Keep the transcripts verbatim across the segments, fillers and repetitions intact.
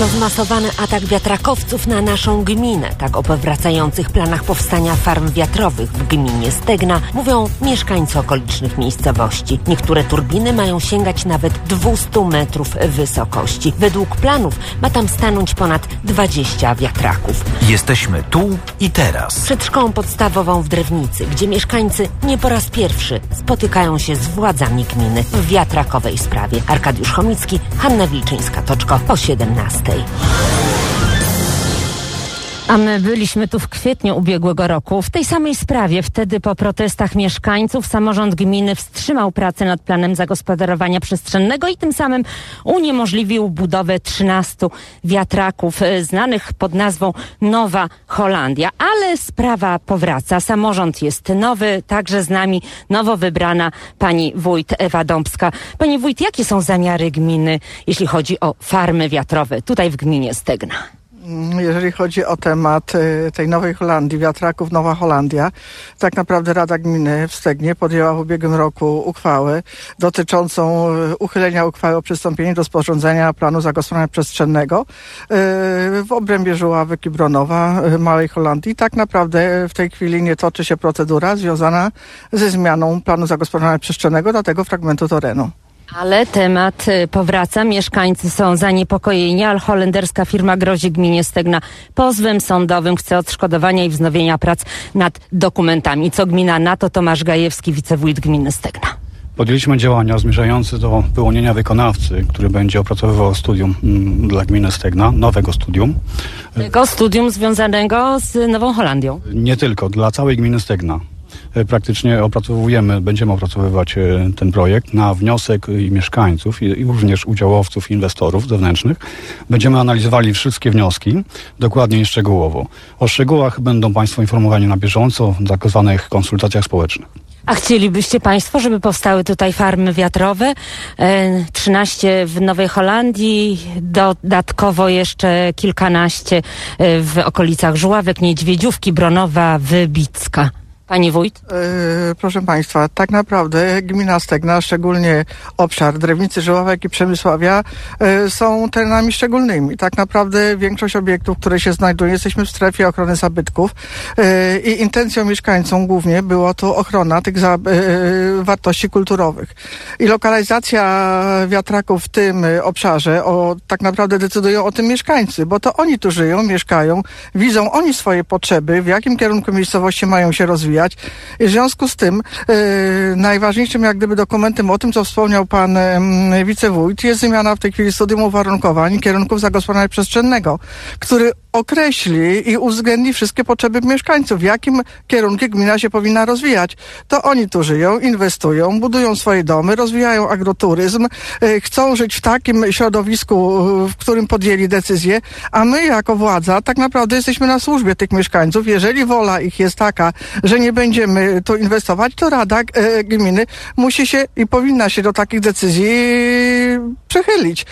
To zmasowany atak wiatrakowców na naszą gminę. Tak o powracających planach powstania farm wiatrowych w gminie Stegna mówią mieszkańcy okolicznych miejscowości. Niektóre turbiny mają sięgać nawet dwieście metrów wysokości. Według planów ma tam stanąć ponad dwadzieścia wiatraków. Jesteśmy tu i teraz. Przed szkołą podstawową w Drewnicy, gdzie mieszkańcy nie po raz pierwszy spotykają się z władzami gminy w wiatrakowej sprawie. Arkadiusz Chomicki, Hanna Wilczyńska-Toczko po siedemnastej. A my byliśmy tu w kwietniu ubiegłego roku w tej samej sprawie. Wtedy po protestach mieszkańców samorząd gminy wstrzymał pracę nad planem zagospodarowania przestrzennego i tym samym uniemożliwił budowę trzynastu wiatraków znanych pod nazwą Nowa Holandia. Ale sprawa powraca. Samorząd jest nowy, także z nami nowo wybrana pani wójt Ewa Dąbska. Pani wójt, jakie są zamiary gminy, jeśli chodzi o farmy wiatrowe tutaj w gminie Stegna? Jeżeli chodzi o temat tej Nowej Holandii, wiatraków Nowa Holandia, tak naprawdę Rada Gminy w Stegnie podjęła w ubiegłym roku uchwałę dotyczącą uchylenia uchwały o przystąpieniu do sporządzenia planu zagospodarowania przestrzennego w obrębie Żuławek i Bronowa Małej Holandii. Tak naprawdę w tej chwili nie toczy się procedura związana ze zmianą planu zagospodarowania przestrzennego dla tego fragmentu terenu. Ale temat powraca. Mieszkańcy są zaniepokojeni, ale holenderska firma grozi gminie Stegna pozwem sądowym, chce odszkodowania i wznowienia prac nad dokumentami. Co gmina na to? Tomasz Gajewski, wicewójt gminy Stegna. Podjęliśmy działania zmierzające do wyłonienia wykonawcy, który będzie opracowywał studium mm, dla gminy Stegna, nowego studium. Tego studium związanego z Nową Holandią? Nie tylko, dla całej gminy Stegna. Praktycznie opracowujemy, będziemy opracowywać ten projekt na wniosek i mieszkańców i, i również udziałowców, inwestorów zewnętrznych. Będziemy analizowali wszystkie wnioski dokładnie i szczegółowo. O szczegółach będą Państwo informowani na bieżąco w tak zwanych konsultacjach społecznych. A chcielibyście Państwo, żeby powstały tutaj farmy wiatrowe? trzynaście w Nowej Holandii, dodatkowo jeszcze kilkanaście w okolicach Żuławek, Niedźwiedziówki, Bronowa, Wybicka. Pani wójt? Yy, proszę Państwa, tak naprawdę gmina Stegna, szczególnie obszar Drewnicy, Żuławek i Przemysławia yy, są terenami szczególnymi. Tak naprawdę większość obiektów, które się znajdują, jesteśmy w strefie ochrony zabytków yy, i intencją mieszkańców głównie była to ochrona tych za, yy, wartości kulturowych. I lokalizacja wiatraków w tym obszarze, o, tak naprawdę decydują o tym mieszkańcy, bo to oni tu żyją, mieszkają, widzą oni swoje potrzeby, w jakim kierunku miejscowości mają się rozwijać. I w związku z tym yy, najważniejszym jak gdyby dokumentem o tym, co wspomniał pan yy, wicewójt, jest zmiana w tej chwili studium uwarunkowań kierunków zagospodarowania przestrzennego, który określi i uwzględni wszystkie potrzeby mieszkańców, w jakim kierunku gmina się powinna rozwijać. To oni tu żyją, inwestują, budują swoje domy, rozwijają agroturyzm, yy, chcą żyć w takim środowisku, yy, w którym podjęli decyzję, a my jako władza tak naprawdę jesteśmy na służbie tych mieszkańców. Jeżeli wola ich jest taka, że nie będziemy tu inwestować, to Rada e, Gminy musi się i powinna się do takich decyzji przychylić.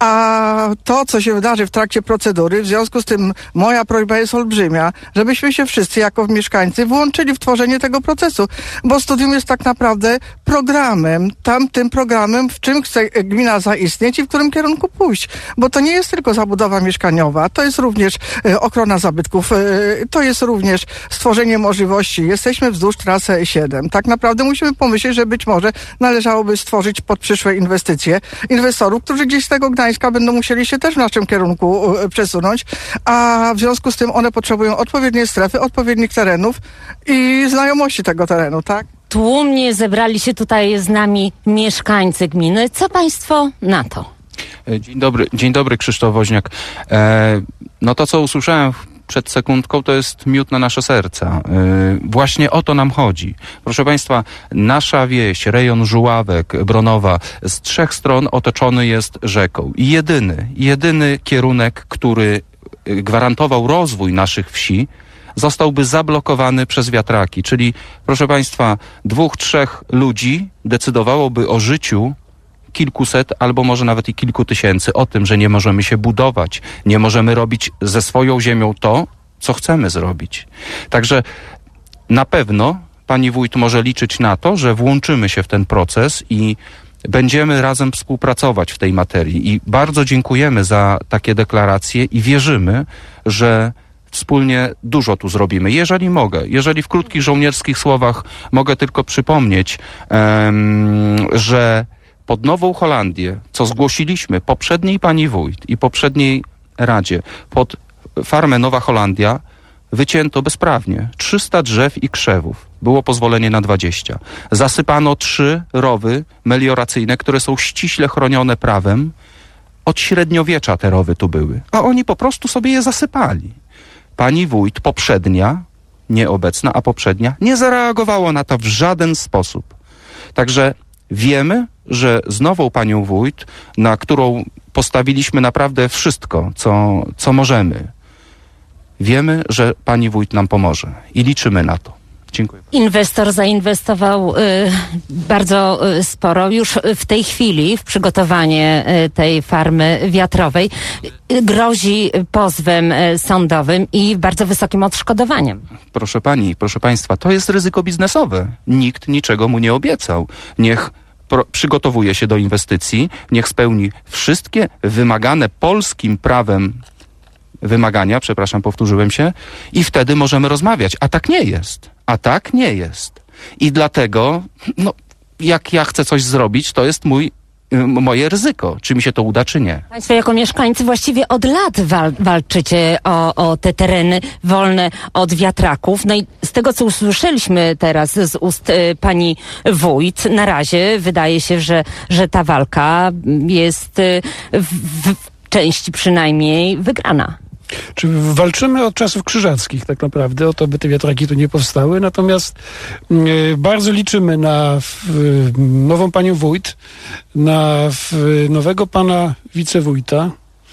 A to, co się wydarzy w trakcie procedury, w związku z tym moja prośba jest olbrzymia, żebyśmy się wszyscy jako mieszkańcy włączyli w tworzenie tego procesu, bo studium jest tak naprawdę programem, tamtym programem, w czym chce gmina zaistnieć i w którym kierunku pójść. Bo to nie jest tylko zabudowa mieszkaniowa, to jest również e, ochrona zabytków, e, to jest również stworzenie możliwości. Jesteśmy wzdłuż trasy E siedem. Tak naprawdę musimy pomyśleć, że być może należałoby stworzyć pod przyszłe inwestycje inwestorów, którzy gdzieś z tego Gdańska będą musieli się też w naszym kierunku e, przesunąć, a w związku z tym one potrzebują odpowiedniej strefy, odpowiednich terenów i znajomości tego terenu, tak? Tłumnie zebrali się tutaj z nami mieszkańcy gminy. Co Państwo na to? Dzień dobry, dzień dobry, Krzysztof Woźniak. E, no to, co usłyszałem przed sekundką, to jest miód na nasze serca. Yy, właśnie o to nam chodzi. Proszę Państwa, nasza wieś, rejon Żuławek, Bronowa, z trzech stron otoczony jest rzeką. I jedyny, jedyny kierunek, który gwarantował rozwój naszych wsi, zostałby zablokowany przez wiatraki. Czyli, proszę Państwa, dwóch, trzech ludzi decydowałoby o życiu kilkuset albo może nawet i kilku tysięcy, o tym, że nie możemy się budować, nie możemy robić ze swoją ziemią to, co chcemy zrobić. Także na pewno pani wójt może liczyć na to, że włączymy się w ten proces i będziemy razem współpracować w tej materii i bardzo dziękujemy za takie deklaracje i wierzymy, że wspólnie dużo tu zrobimy. Jeżeli mogę, jeżeli w krótkich żołnierskich słowach mogę tylko przypomnieć, um, że pod Nową Holandię, co zgłosiliśmy poprzedniej pani wójt i poprzedniej Radzie, pod farmę Nowa Holandia wycięto bezprawnie trzysta drzew i krzewów. Było pozwolenie na dwadzieścia. Zasypano trzy rowy melioracyjne, które są ściśle chronione prawem. Od średniowiecza te rowy tu były, a oni po prostu sobie je zasypali. Pani wójt poprzednia, nie obecna, a poprzednia, nie zareagowała na to w żaden sposób. Także wiemy, że z nową panią wójt, na którą postawiliśmy naprawdę wszystko, co, co możemy, wiemy, że pani wójt nam pomoże i liczymy na to. Dziękuję. Inwestor zainwestował y, bardzo y, sporo już w tej chwili w przygotowanie y, tej farmy wiatrowej. Y, grozi pozwem y, sądowym i bardzo wysokim odszkodowaniem. Proszę pani, proszę państwa, to jest ryzyko biznesowe. Nikt niczego mu nie obiecał. Niech pro, przygotowuje się do inwestycji, niech spełni wszystkie wymagane polskim prawem wymagania, przepraszam, powtórzyłem się, i wtedy możemy rozmawiać. A tak nie jest. A tak nie jest. I dlatego, no, jak ja chcę coś zrobić, to jest mój, y, moje ryzyko. Czy mi się to uda, czy nie. Państwo jako mieszkańcy właściwie od lat wal, walczycie o, o te tereny wolne od wiatraków. No i z tego, co usłyszeliśmy teraz z ust y, pani wójt, na razie wydaje się, że, że ta walka jest y, w, w części przynajmniej wygrana. Czy walczymy od czasów krzyżackich tak naprawdę o to, by te wiatraki tu nie powstały, natomiast y, bardzo liczymy na w, nową panią wójt, na w, nowego pana wicewójta,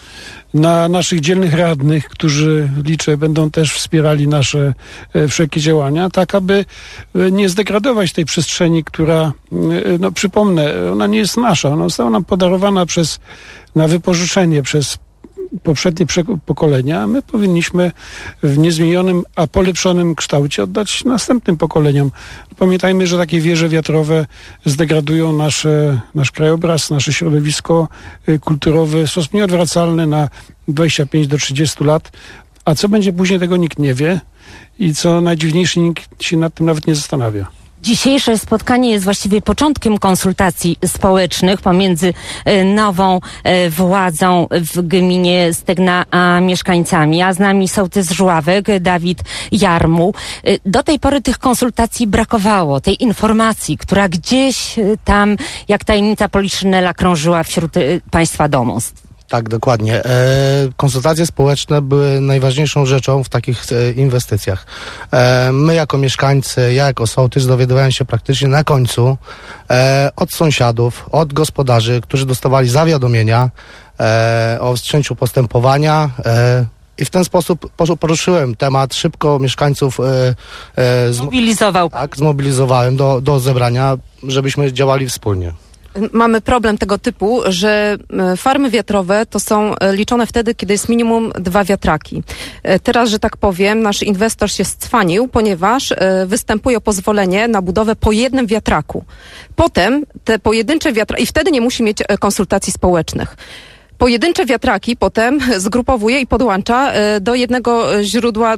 na naszych dzielnych radnych, którzy, liczę, będą też wspierali nasze e, wszelkie działania, tak aby e, nie zdegradować tej przestrzeni, która, e, no przypomnę, ona nie jest nasza, ona została nam podarowana przez, na wypożyczenie przez poprzednie pokolenia, a my powinniśmy w niezmienionym, a polepszonym kształcie oddać następnym pokoleniom. Pamiętajmy, że takie wieże wiatrowe zdegradują nasze, nasz krajobraz, nasze środowisko kulturowe w sposób nieodwracalny na dwadzieścia pięć do trzydziestu lat, a co będzie później, tego nikt nie wie i co najdziwniejsze, nikt się nad tym nawet nie zastanawia. Dzisiejsze spotkanie jest właściwie początkiem konsultacji społecznych pomiędzy e, nową e, władzą w gminie Stegna a mieszkańcami. A z nami sołtys Żławek, Dawid Jarmuł. E, do tej pory tych konsultacji brakowało, tej informacji, która gdzieś e, tam, jak tajemnica poliszynela, krążyła wśród e, państwa domostw. Tak, dokładnie. E, konsultacje społeczne były najważniejszą rzeczą w takich e, inwestycjach. E, my jako mieszkańcy, ja jako sołtys dowiadywałem się praktycznie na końcu e, od sąsiadów, od gospodarzy, którzy dostawali zawiadomienia e, o wszczęciu postępowania e, i w ten sposób poruszyłem temat, szybko mieszkańców e, e, zmobilizował. Tak, zmobilizowałem do, do zebrania, żebyśmy działali wspólnie. Mamy problem tego typu, że farmy wiatrowe to są liczone wtedy, kiedy jest minimum dwa wiatraki. Teraz, że tak powiem, nasz inwestor się scwanił, ponieważ występuje o pozwolenie na budowę po jednym wiatraku. Potem te pojedyncze wiatraki, i wtedy nie musi mieć konsultacji społecznych. Pojedyncze wiatraki potem zgrupowuje i podłącza do jednego źródła,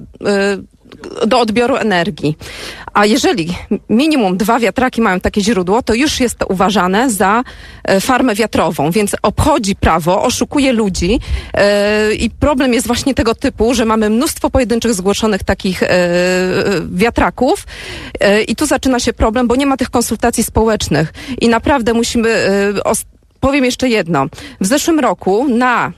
do odbioru energii. A jeżeli minimum dwa wiatraki mają takie źródło, to już jest to uważane za e, farmę wiatrową, więc obchodzi prawo, oszukuje ludzi e, i problem jest właśnie tego typu, że mamy mnóstwo pojedynczych zgłoszonych takich e, wiatraków e, i tu zaczyna się problem, bo nie ma tych konsultacji społecznych i naprawdę musimy, e, os- powiem jeszcze jedno, w zeszłym roku na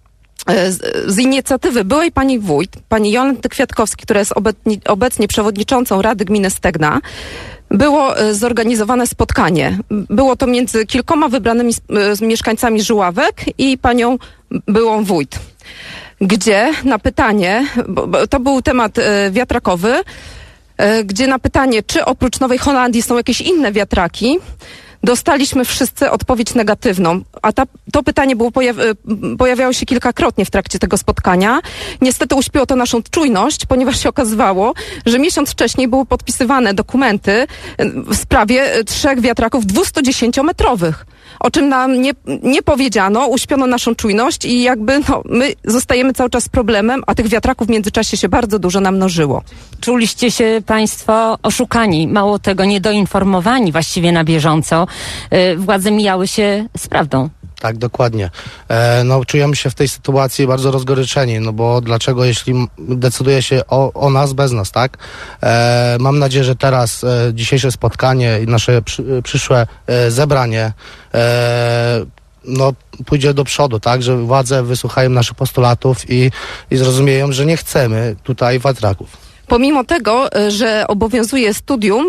Z, z inicjatywy byłej pani wójt, pani Jolanty Kwiatkowskiej, która jest obecnie, obecnie przewodniczącą Rady Gminy Stegna, było zorganizowane spotkanie. Było to między kilkoma wybranymi mieszkańcami Żuławek i panią byłą wójt, gdzie na pytanie, bo, bo to był temat e, wiatrakowy, e, gdzie na pytanie, czy oprócz Nowej Holandii są jakieś inne wiatraki, dostaliśmy wszyscy odpowiedź negatywną, a ta, to pytanie było pojawi- pojawiało się kilkakrotnie w trakcie tego spotkania. Niestety uśpiło to naszą czujność, ponieważ się okazywało, że miesiąc wcześniej były podpisywane dokumenty w sprawie trzech wiatraków dwustudziesięciometrowych. o czym nam nie, nie powiedziano, uśpiono naszą czujność i jakby no, my zostajemy cały czas z problemem, a tych wiatraków w międzyczasie się bardzo dużo namnożyło. Czuliście się państwo oszukani, mało tego, niedoinformowani właściwie na bieżąco. Yy, władze mijały się z prawdą. Tak, dokładnie. E, no, czujemy się w tej sytuacji bardzo rozgoryczeni, no bo dlaczego, jeśli decyduje się o, o nas bez nas, tak? E, mam nadzieję, że teraz e, dzisiejsze spotkanie i nasze przy, przyszłe e, zebranie e, no, pójdzie do przodu, tak? Że władze wysłuchają naszych postulatów i, i zrozumieją, że nie chcemy tutaj wiatraków. Pomimo tego, że obowiązuje studium,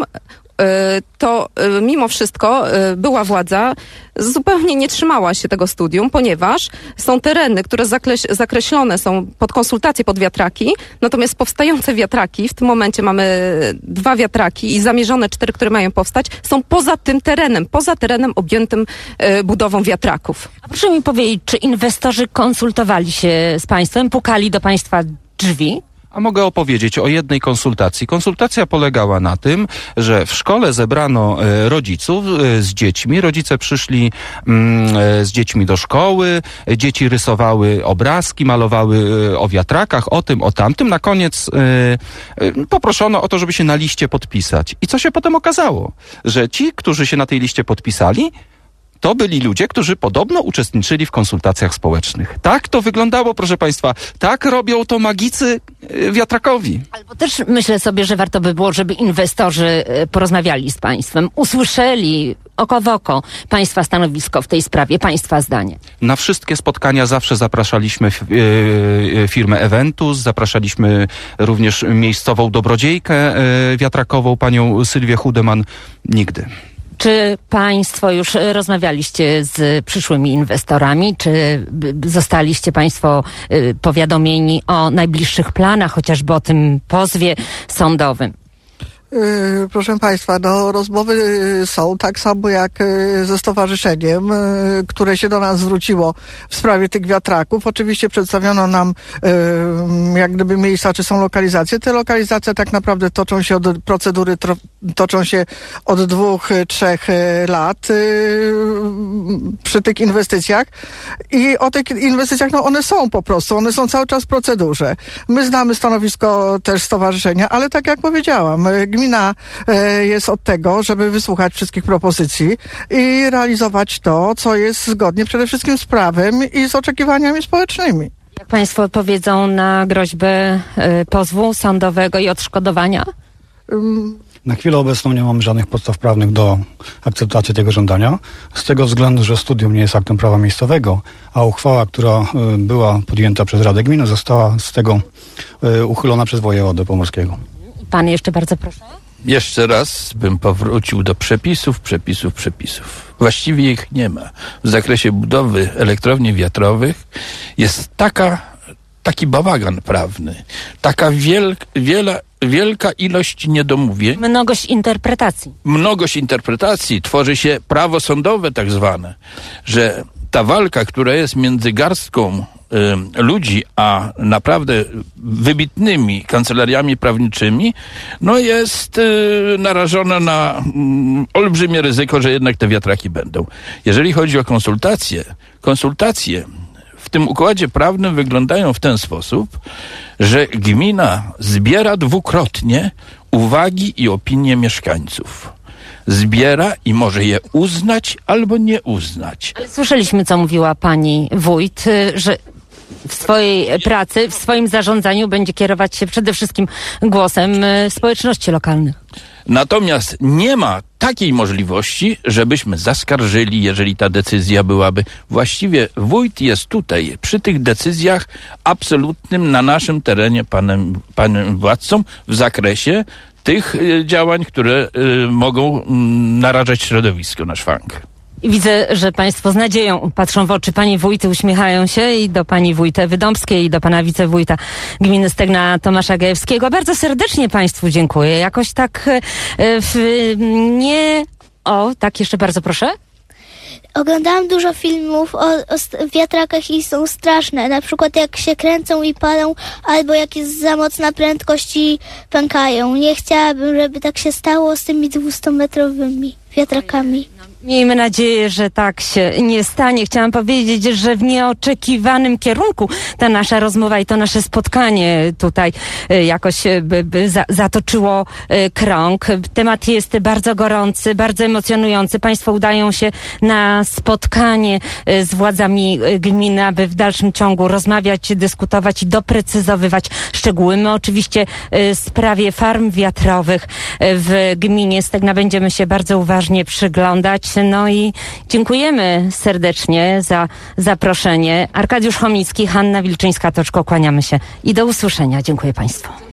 to mimo wszystko była władza zupełnie nie trzymała się tego studium, ponieważ są tereny, które zakreś- zakreślone są pod konsultacje pod wiatraki, natomiast powstające wiatraki, w tym momencie mamy dwa wiatraki i zamierzone cztery, które mają powstać, są poza tym terenem, poza terenem objętym budową wiatraków. A proszę mi powiedzieć, czy inwestorzy konsultowali się z państwem, pukali do państwa drzwi? A mogę opowiedzieć o jednej konsultacji. Konsultacja polegała na tym, że w szkole zebrano e, rodziców e, z dziećmi. Rodzice przyszli mm, e, z dziećmi do szkoły. Dzieci rysowały obrazki, malowały e, o wiatrakach, o tym, o tamtym. Na koniec e, e, poproszono o to, żeby się na liście podpisać. I co się potem okazało? Że ci, którzy się na tej liście podpisali, to byli ludzie, którzy podobno uczestniczyli w konsultacjach społecznych. Tak to wyglądało, proszę państwa. Tak robią to magicy wiatrakowi. Albo też myślę sobie, że warto by było, żeby inwestorzy porozmawiali z państwem, usłyszeli oko w oko państwa stanowisko w tej sprawie, państwa zdanie. Na wszystkie spotkania zawsze zapraszaliśmy firmę Eventus, zapraszaliśmy również miejscową dobrodziejkę wiatrakową, panią Sylwię Hudeman. Nigdy. Czy państwo już rozmawialiście z przyszłymi inwestorami? Czy zostaliście państwo powiadomieni o najbliższych planach, chociażby o tym pozwie sądowym? Proszę państwa, no rozmowy są tak samo jak ze stowarzyszeniem, które się do nas zwróciło w sprawie tych wiatraków. Oczywiście przedstawiono nam jak gdyby miejsca, czy są lokalizacje. Te lokalizacje tak naprawdę toczą się od procedury, toczą się od dwóch, trzech lat przy tych inwestycjach. I o tych inwestycjach, no one są po prostu, one są cały czas w procedurze. My znamy stanowisko też stowarzyszenia, ale tak jak powiedziałam, gmina jest od tego, żeby wysłuchać wszystkich propozycji i realizować to, co jest zgodnie przede wszystkim z prawem i z oczekiwaniami społecznymi. Jak państwo odpowiedzą na groźbę y, pozwu sądowego i odszkodowania? Um, Na chwilę obecną nie mamy żadnych podstaw prawnych do akceptacji tego żądania. Z tego względu, że studium nie jest aktem prawa miejscowego, a uchwała, która y, była podjęta przez Radę Gminy, została z tego y, uchylona przez wojewodę pomorskiego. Pan jeszcze bardzo proszę. Jeszcze raz bym powrócił do przepisów, przepisów, przepisów. Właściwie ich nie ma. W zakresie budowy elektrowni wiatrowych jest taka, taki bałagan prawny, taka wielka, wiela, wielka ilość niedomówień. Mnogość interpretacji. Mnogość interpretacji. Tworzy się prawo sądowe tak zwane, że ta walka, która jest między garstką y, ludzi, a naprawdę wybitnymi kancelariami prawniczymi, no jest y, narażona na y, olbrzymie ryzyko, że jednak te wiatraki będą. Jeżeli chodzi o konsultacje, konsultacje w tym układzie prawnym wyglądają w ten sposób, że gmina zbiera dwukrotnie uwagi i opinie mieszkańców. Zbiera i może je uznać albo nie uznać. Ale słyszeliśmy, co mówiła pani wójt, że w swojej pracy, w swoim zarządzaniu będzie kierować się przede wszystkim głosem społeczności lokalnych. Natomiast nie ma takiej możliwości, żebyśmy zaskarżyli, jeżeli ta decyzja byłaby. Właściwie wójt jest tutaj przy tych decyzjach absolutnym na naszym terenie panem, panem władcą w zakresie tych y, działań, które y, mogą y, narażać środowisko na szwank. Widzę, że państwo z nadzieją patrzą w oczy pani wójty, uśmiechają się i do pani wójty Ewy Dąbskiej, i do pana wicewójta gminy Stegna Tomasza Gajewskiego. Bardzo serdecznie państwu dziękuję. Jakoś tak w, nie... O, tak, jeszcze bardzo proszę. Oglądałam dużo filmów o, o wiatrakach i są straszne. Na przykład jak się kręcą i palą, albo jak jest za mocna prędkość i pękają. Nie chciałabym, żeby tak się stało z tymi dwustometrowymi wiatrakami. Miejmy nadzieję, że tak się nie stanie. Chciałam powiedzieć, że w nieoczekiwanym kierunku ta nasza rozmowa i to nasze spotkanie tutaj jakoś by, by za, zatoczyło krąg. Temat jest bardzo gorący, bardzo emocjonujący. Państwo udają się na spotkanie z władzami gminy, aby w dalszym ciągu rozmawiać, dyskutować i doprecyzowywać szczegóły. My oczywiście w sprawie farm wiatrowych w gminie Stegna będziemy się bardzo uważnie przyglądać. No i dziękujemy serdecznie za zaproszenie. Arkadiusz Chomicki, Hanna Wilczyńska-Toczko, kłaniamy się i do usłyszenia. Dziękuję Państwu.